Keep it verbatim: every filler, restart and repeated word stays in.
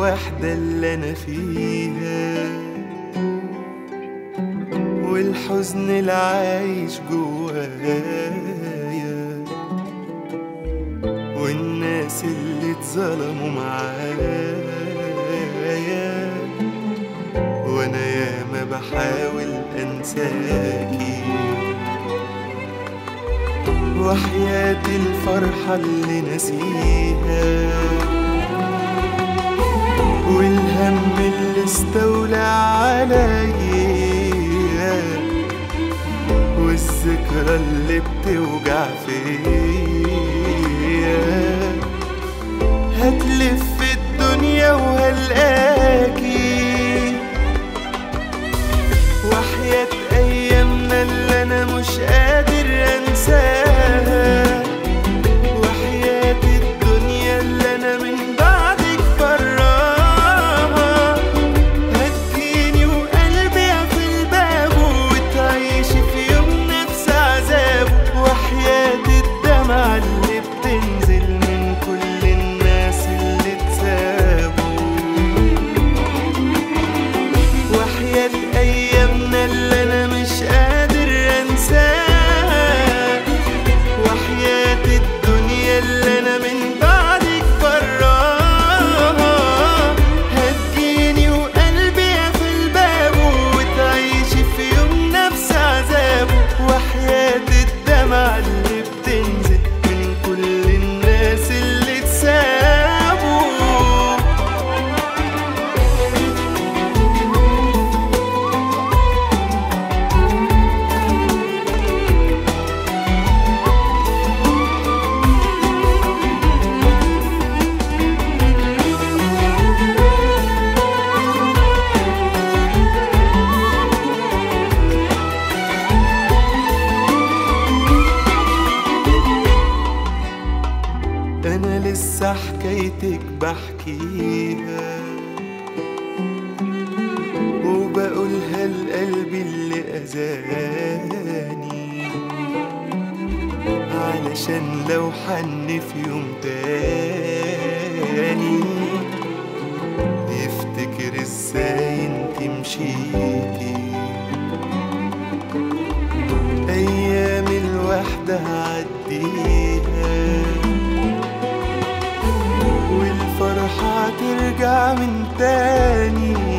الوحدة اللي أنا فيها والحزن اللي عايش جوايا والناس اللي اتظلموا معايا، وانا ياما بحاول انساكي وحياتي الفرحة اللي نسيها والهم اللي استولى عليا والذكرى اللي بتوجع فيا. هتلف الدنيا وهلقاكي وحياة أيامنا اللي أنا مش قادر أنساها وحياة الدنيا اللي أنا من بعدك براها. هتجيني وقلبي في الباب وتعيشي في يوم نفس عذابه وحياة الدمعة اللي بتنزل من كل الناس اللي اتسابوا وحياة أيامنا اللي أنا مش قادر أنساها وحياة الدنيا اللي أنا من بعدك براها. هتجيني وقلبي في الباب وتعيشي في يوم نفس عذابه وحياة الدمعة اللي بتنزل من كل الناس اللي اتسابوا. أنا لسه حكايتك بحكيها وبقولها لقلبي اللي أذاني علشان لو حن في يوم تاني يفتكر ازاي انت مشيتي. أيام الوحدة هعديها والفرحة ترجع من تاني